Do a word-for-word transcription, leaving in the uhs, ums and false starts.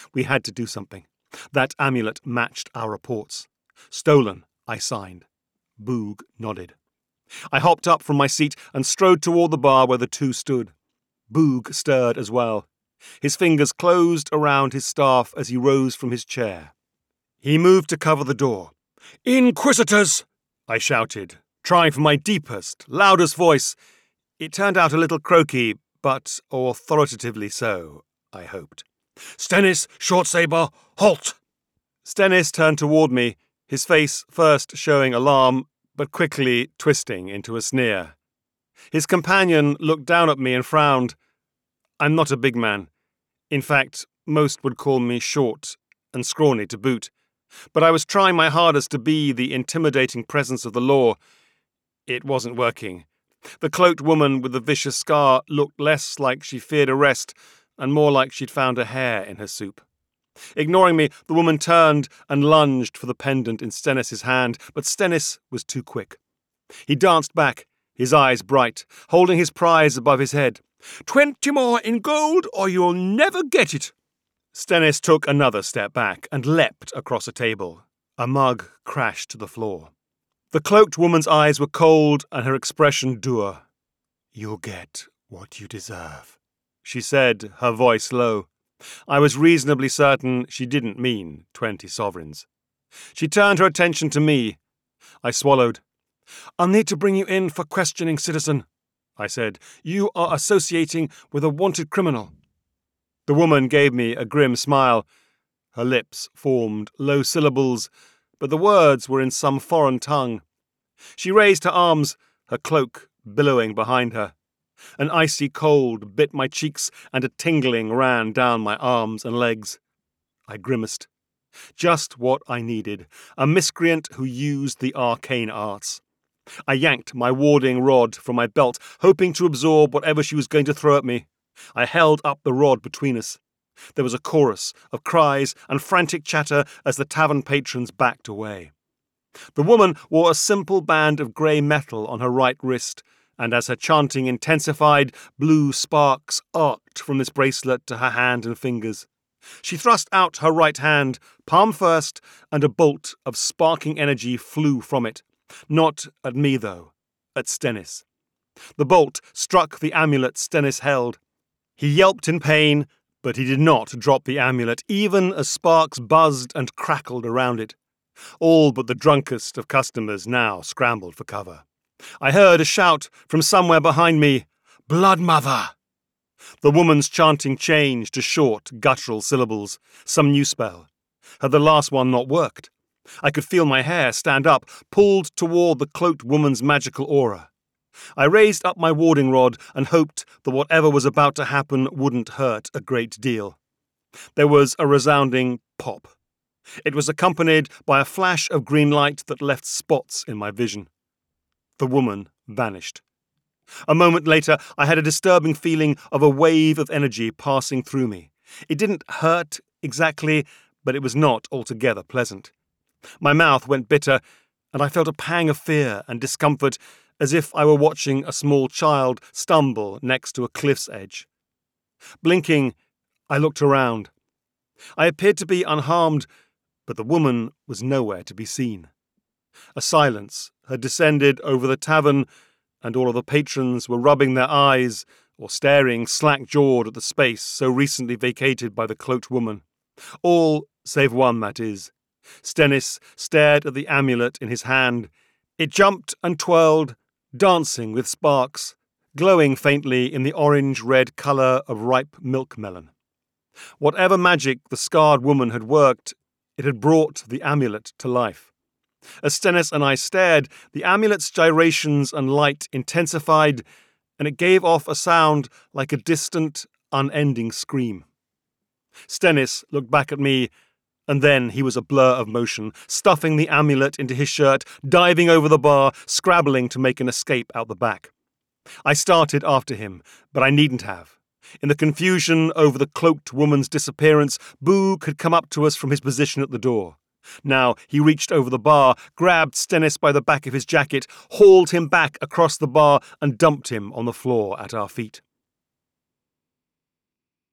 We had to do something. That amulet matched our reports. Stolen, I signed. Boog nodded. I hopped up from my seat and strode toward the bar where the two stood. Boog stirred as well. His fingers closed around his staff as he rose from his chair. He moved to cover the door. "Inquisitors!" I shouted, trying for my deepest, loudest voice. It turned out a little croaky, but authoritatively so, I hoped. "Stennis, Shortsaber, halt!" Stennis turned toward me, his face first showing alarm, but quickly twisting into a sneer. His companion looked down at me and frowned. I'm not a big man. In fact, most would call me short and scrawny to boot. But I was trying my hardest to be the intimidating presence of the law. It wasn't working. The cloaked woman with the vicious scar looked less like she feared arrest and more like she'd found a hair in her soup. Ignoring me, the woman turned and lunged for the pendant in Stennis's hand, but Stennis was too quick. He danced back, his eyes bright, holding his prize above his head. "Twenty more in gold, or you'll never get it!" Stennis took another step back and leapt across a table. A mug crashed to the floor. The cloaked woman's eyes were cold and her expression dour. "You'll get what you deserve," she said, her voice low. I was reasonably certain she didn't mean twenty sovereigns. She turned her attention to me. I swallowed. "I'll need to bring you in for questioning, citizen," I said. "You are associating with a wanted criminal." The woman gave me a grim smile. Her lips formed low syllables, but the words were in some foreign tongue. She raised her arms, her cloak billowing behind her. An icy cold bit my cheeks and a tingling ran down my arms and legs. I grimaced. Just what I needed, a miscreant who used the arcane arts. I yanked my warding rod from my belt, hoping to absorb whatever she was going to throw at me. I held up the rod between us. There was a chorus of cries and frantic chatter as the tavern patrons backed away. The woman wore a simple band of grey metal on her right wrist, and as her chanting intensified, blue sparks arced from this bracelet to her hand and fingers. She thrust out her right hand, palm first, and a bolt of sparking energy flew from it. Not at me, though. At Stennis. The bolt struck the amulet Stennis held. He yelped in pain, but he did not drop the amulet, even as sparks buzzed and crackled around it. All but the drunkest of customers now scrambled for cover. I heard a shout from somewhere behind me, "Blood Mother!" The woman's chanting changed to short, guttural syllables, some new spell. Had the last one not worked? I could feel my hair stand up, pulled toward the cloaked woman's magical aura. I raised up my warding rod and hoped that whatever was about to happen wouldn't hurt a great deal. There was a resounding pop. It was accompanied by a flash of green light that left spots in my vision. The woman vanished. A moment later, I had a disturbing feeling of a wave of energy passing through me. It didn't hurt exactly, but it was not altogether pleasant. My mouth went bitter, and I felt a pang of fear and discomfort, as if I were watching a small child stumble next to a cliff's edge. Blinking, I looked around. I appeared to be unharmed, but the woman was nowhere to be seen. A silence had descended over the tavern, and all of the patrons were rubbing their eyes or staring slack-jawed at the space so recently vacated by the cloaked woman. All save one, that is. Stennis stared at the amulet in his hand. It jumped and twirled, dancing with sparks, glowing faintly in the orange-red colour of ripe milk melon. Whatever magic the scarred woman had worked, it had brought the amulet to life. As Stennis and I stared, the amulet's gyrations and light intensified, and it gave off a sound like a distant, unending scream. Stennis looked back at me, and then he was a blur of motion, stuffing the amulet into his shirt, diving over the bar, scrabbling to make an escape out the back. I started after him, but I needn't have. In the confusion over the cloaked woman's disappearance, Boog had come up to us from his position at the door. Now he reached over the bar, grabbed Stennis by the back of his jacket, hauled him back across the bar, and dumped him on the floor at our feet.